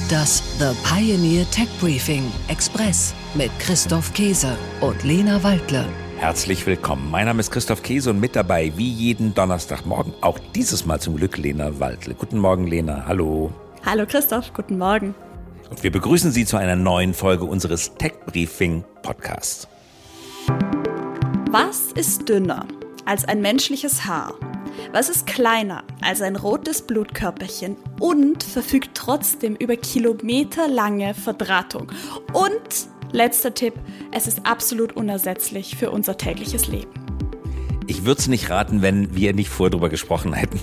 Das The Pioneer Tech Briefing Express mit Christoph Käse und Lena Waldle. Herzlich willkommen. Mein Name ist Christoph Käse und mit dabei wie jeden Donnerstagmorgen, auch dieses Mal zum Glück Lena Waldle. Guten Morgen, Lena. Hallo. Hallo Christoph, guten Morgen. Und wir begrüßen Sie zu einer neuen Folge unseres Tech Briefing Podcasts. Was ist dünner als ein menschliches Haar? Was ist kleiner als ein rotes Blutkörperchen und verfügt trotzdem über kilometerlange Verdrahtung? Und letzter Tipp, es ist absolut unersetzlich für unser tägliches Leben. Ich würde es nicht raten, wenn wir nicht vorher drüber gesprochen hätten.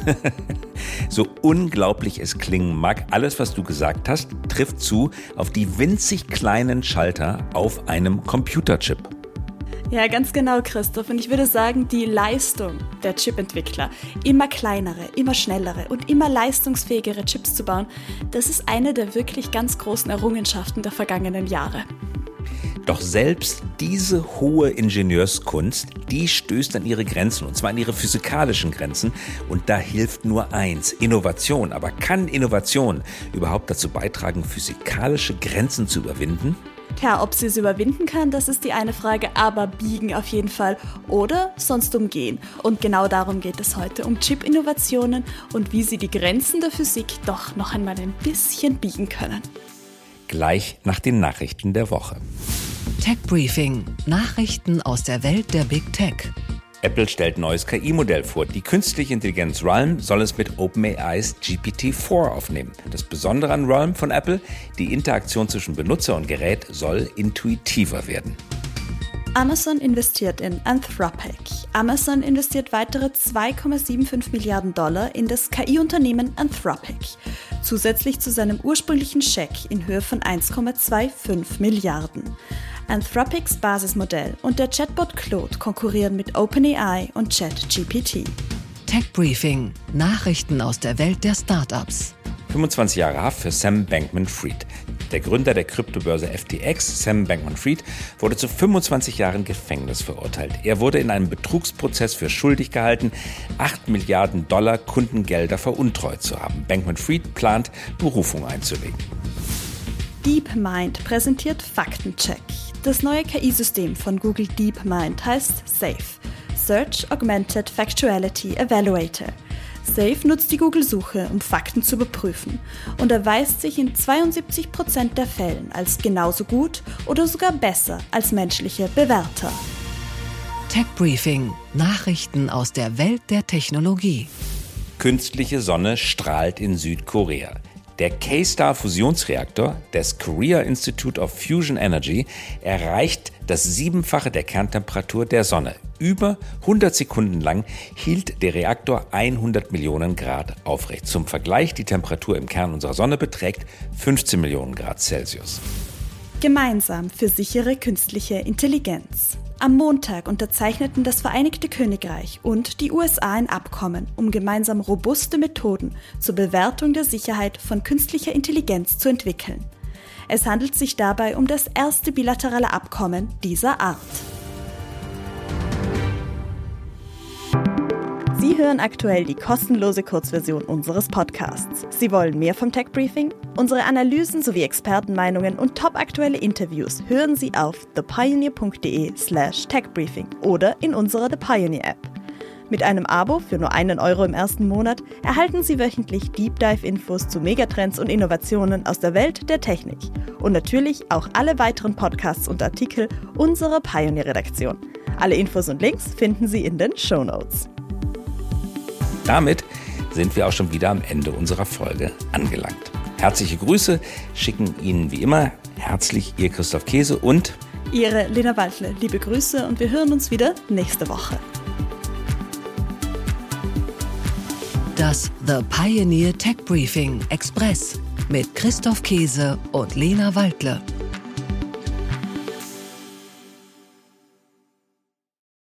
So unglaublich es klingen mag, alles, was du gesagt hast, trifft zu auf die winzig kleinen Schalter auf einem Computerchip. Ja, ganz genau, Christoph. Und ich würde sagen, die Leistung der Chipentwickler, immer kleinere, immer schnellere und immer leistungsfähigere Chips zu bauen, das ist eine der wirklich ganz großen Errungenschaften der vergangenen Jahre. Doch selbst diese hohe Ingenieurskunst, die stößt an ihre Grenzen, und zwar an ihre physikalischen Grenzen. Und da hilft nur eins, Innovation. Aber kann Innovation überhaupt dazu beitragen, physikalische Grenzen zu überwinden? Tja, ob sie es überwinden kann, das ist die eine Frage, aber biegen auf jeden Fall oder sonst umgehen. Und genau darum geht es heute, um Chip-Innovationen und wie sie die Grenzen der Physik doch noch einmal ein bisschen biegen können. Gleich nach den Nachrichten der Woche. Tech Briefing. Nachrichten aus der Welt der Big Tech. Apple stellt neues KI-Modell vor. Die künstliche Intelligenz RALM soll es mit OpenAIs GPT-4 aufnehmen. Das Besondere an RALM von Apple, die Interaktion zwischen Benutzer und Gerät soll intuitiver werden. Amazon investiert in Anthropic. Amazon investiert weitere $2,75 Milliarden in das KI-Unternehmen Anthropic, zusätzlich zu seinem ursprünglichen Scheck in Höhe von 1,25 Milliarden. Anthropics Basismodell und der Chatbot Claude konkurrieren mit OpenAI und ChatGPT. Tech Briefing. Nachrichten aus der Welt der Startups. 25 Jahre Haft für Sam Bankman-Fried. Der Gründer der Kryptobörse FTX, Sam Bankman-Fried, wurde zu 25 Jahren Gefängnis verurteilt. Er wurde in einem Betrugsprozess für schuldig gehalten, $8 Milliarden Kundengelder veruntreut zu haben. Bankman-Fried plant, Berufung einzulegen. DeepMind präsentiert Faktencheck. Das neue KI-System von Google DeepMind heißt SAFe, Search Augmented Factuality Evaluator. SAFe nutzt die Google-Suche, um Fakten zu überprüfen und erweist sich in 72% der Fällen als genauso gut oder sogar besser als menschliche Bewerter. Tech Briefing. Nachrichten aus der Welt der Technologie. Künstliche Sonne strahlt in Südkorea. Der K-Star-Fusionsreaktor des Korea Institute of Fusion Energy erreicht das 7-fache der Kerntemperatur der Sonne. Über 100 Sekunden lang hielt der Reaktor 100 Millionen Grad aufrecht. Zum Vergleich, die Temperatur im Kern unserer Sonne beträgt 15 Millionen Grad Celsius. Gemeinsam für sichere künstliche Intelligenz. Am Montag unterzeichneten das Vereinigte Königreich und die USA ein Abkommen, um gemeinsam robuste Methoden zur Bewertung der Sicherheit von künstlicher Intelligenz zu entwickeln. Es handelt sich dabei um das erste bilaterale Abkommen dieser Art. Sie hören aktuell die kostenlose Kurzversion unseres Podcasts. Sie wollen mehr vom Tech Briefing? Unsere Analysen sowie Expertenmeinungen und topaktuelle Interviews hören Sie auf thepioneer.de/techbriefing oder in unserer The Pioneer App. Mit einem Abo für nur €1 im ersten Monat erhalten Sie wöchentlich Deep Dive Infos zu Megatrends und Innovationen aus der Welt der Technik. Und natürlich auch alle weiteren Podcasts und Artikel unserer Pioneer-Redaktion. Alle Infos und Links finden Sie in den Shownotes. Damit sind wir auch schon wieder am Ende unserer Folge angelangt. Herzliche Grüße schicken Ihnen wie immer herzlich Ihr Christoph Käse und Ihre Lena Waldle. Liebe Grüße und wir hören uns wieder nächste Woche. Das The Pioneer Tech Briefing Express mit Christoph Käse und Lena Waldle.